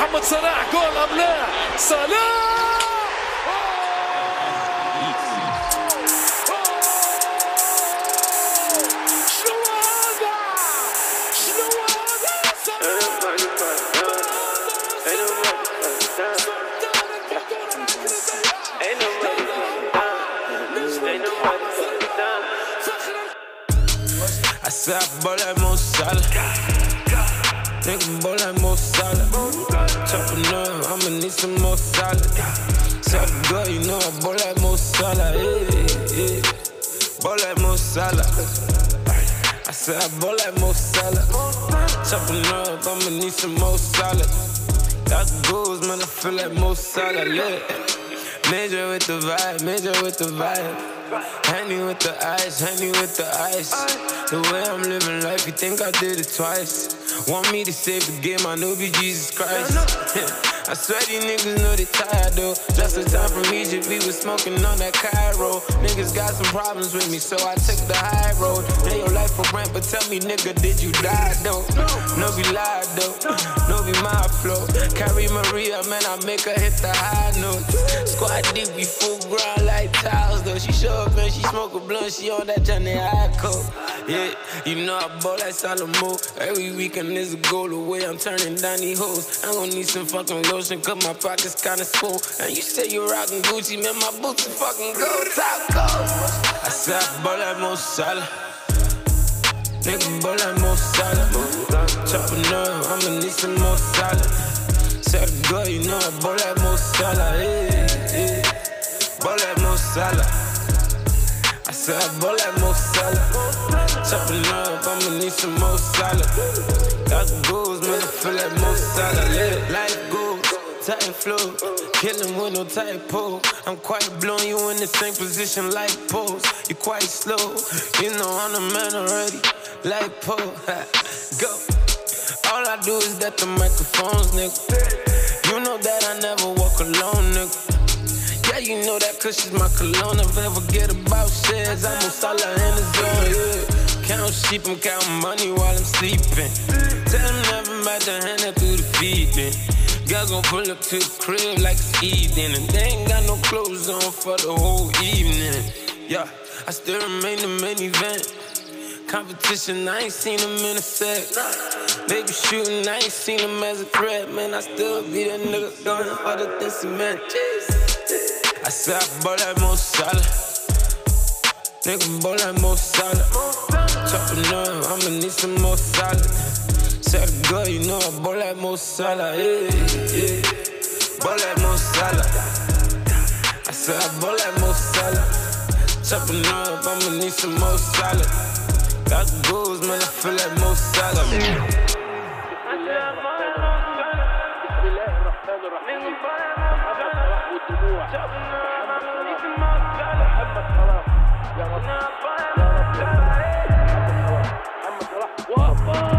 محمد صلاح جول أم لا؟ صلاح I said I ball like Mo Salah. Nigga ball like Mo Salah. Chopping up, I'ma need some more salad. Said girl, you know I ball like Mo Salah. Yeah. Ball like Mo Salah. I said I ball like Mo Salah. Chopping up, I'ma need some more salad. Got goals, man, I feel like Mo Salah. Yeah. Major with the vibe, major with the vibe. Handy with the ice, handy with the ice. The way I'm living life, you think I did it twice. Want me to save the game, I know be Jesus Christ. I swear these niggas know they tired though. Just in time from Egypt, we was smoking on that Cairo. Niggas got some problems with me, so I took the high road. Lay your life for rent, but tell me nigga, did you die though? No be lied though, no be my flow. Carry Maria, man, I make her hit the high notes. Squad deep, we full ground like tiles though. She show up and she smoke a blunt, she on that Johnny Ico. Yeah, you know I ball like Salomo. Every weekend is a goal away, I'm turning down these hoes. I'm gonna need some fucking lotion, cause my pockets kinda full. And you say you rockin' Gucci, man, my boots are fucking gold, top gold. I said I ball like Mo Salah. Nigga ball like Mo Salah. Chopping up, I'ma need some more salad. Said girl, you know I ball like Mo Salah. Yeah. Ball like Mo Salah. I said I ball like Mo Salah. Chopping up, I'ma need some more salad. Got goals, man, I feel like Mo Salah. Yeah. Life goals, tight flow, killing with no tight pole. I'm quite blown, you in the same position like pose. You quite slow, you know I'm the man already. Like pole, go. All I do is that the microphones, nigga. You know that I never walk alone, nigga. Yeah, you know that cause she's my cologne. If I ever get about shares, I'm Mo Salah in the zone, yeah. Count sheep, I'm counting money while I'm sleeping. Tell them never match the hand that through the feeding. Girls gon' pull up to the crib like it's evening. And they ain't got no clothes on for the whole evening. Yeah, I still remain the main event. Competition, I ain't seen them in a sec. They be shooting, I ain't seen them as a threat. Man, I still be that nigga going harder than cement. I said I ball like Mo Salah. Nigga ball like Mo Salah. Chopping up, I'ma need some more salad. Said girl, you know I ball like Mo Salah. Yeah. Ball like Mo Salah. I said I ball like Mo Salah. Chopping up, I'ma need some more salad. Got goals, man, I feel like Mo Salah. محمد صلاح